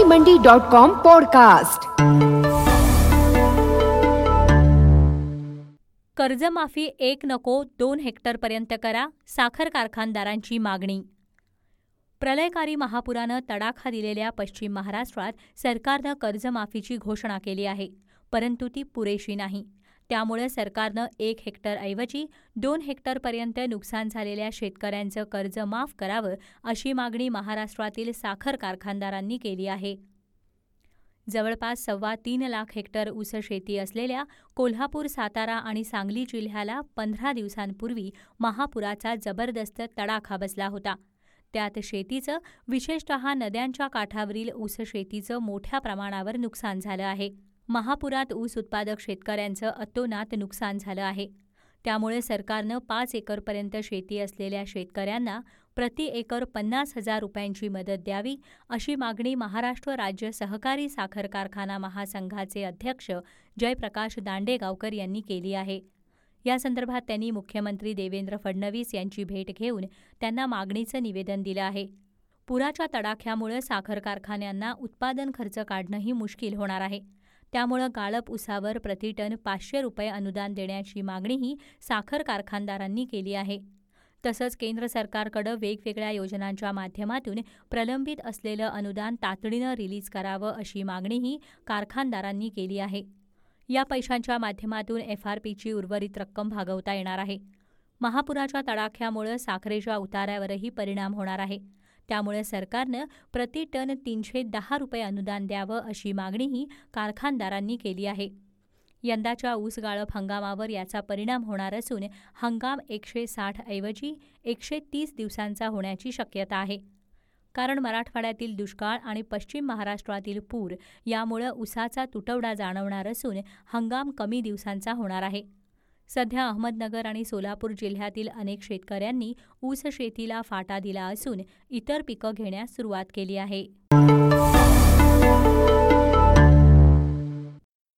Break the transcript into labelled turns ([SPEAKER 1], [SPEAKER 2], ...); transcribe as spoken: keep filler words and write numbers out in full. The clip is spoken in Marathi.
[SPEAKER 1] मंडी मंडी डॉट कॉम पॉडकास्ट।
[SPEAKER 2] कर्जमाफी एक नको दोन हेक्टरपर्यंत करा, साखर कारखानदारांची मागणी। प्रलयकारी महापुरानं तडाखा दिलेल्या पश्चिम महाराष्ट्रात सरकारनं कर्जमाफीची घोषणा केली आहे, परंतु ती पुरेशी नाही। त्यामुळे सरकारनं एक हेक्टरऐवजी दोन हेक्टरपर्यंत नुकसान झालेल्या शेतकऱ्यांचं कर्ज माफ करावं, अशी मागणी महाराष्ट्रातील साखर कारखानदारांनी केली आहे। जवळपास सव्वा तीन लाख हेक्टर ऊस शेती असलेल्या कोल्हापूर, सातारा आणि सांगली जिल्ह्याला पंधरा दिवसांपूर्वी महापुराचा जबरदस्त तडाखा बसला होता। त्यात शेतीचं, विशेषतः नद्यांच्या काठावरील ऊस शेतीचं मोठ्या प्रमाणावर नुकसान झालं आहे। महापुरात ऊस उत्पादक शेतकऱ्यांचं अतोनात नुकसान झालं आहे। त्यामुळे सरकारनं पाच एकरपर्यंत शेती असलेल्या शेतकऱ्यांना प्रति एकर पन्नास हजार रुपयांची मदत द्यावी, अशी मागणी महाराष्ट्र राज्य सहकारी साखर कारखाना महासंघाचे अध्यक्ष जयप्रकाश दांडेगावकर यांनी केली आहे। या संदर्भात त्यांनी मुख्यमंत्री देवेंद्र फडणवीस यांची भेट घेऊन त्यांना मागणीचं निवेदन दिलं आहे। पुराच्या तडाख्यामुळे साखर कारखान्यांना उत्पादन खर्च काढणंही मुश्किल होणार आहे। त्यामुळे गाळप ऊसावर प्रतिटन पाचशे रुपये अनुदान देण्याची मागणीही साखर कारखानदारांनी केली आहे। तसंच केंद्र सरकारकडे वेगवेगळ्या योजनांच्या माध्यमातून प्रलंबित असलेलं अनुदान तातडीनं रिलीज करावं, अशी मागणीही कारखानदारांनी केली आहे। या पैशांच्या माध्यमातून एफ आर पीची उर्वरित रक्कम भागवता येणार आहे। महापुराच्या तडाख्यामुळे साखरेच्या उतार्यावरही परिणाम होणार आहे। त्यामुळे सरकारनं प्रति टन तीनशे दहा रुपये अनुदान द्यावं, अशी मागणीही कारखानदारांनी केली आहे। यंदाच्या ऊस गाळप हंगामावर याचा परिणाम होणार असून हंगाम एकशे साठ ऐवजी एकशे तीस दिवसांचा होण्याची शक्यता आहे। कारण मराठवाड्यातील दुष्काळ आणि पश्चिम महाराष्ट्रातील पूर यामुळे ऊसाचा तुटवडा जाणवणार असून हंगाम कमी दिवसांचा होणार आहे। सध्या अहमदनगर आणि सोलापूर जिल्ह्यातील अनेक शेतकऱ्यांनी ऊस शेतीला फाटा दिला असून इतर पिकं घेण्यास सुरुवात केली आहे।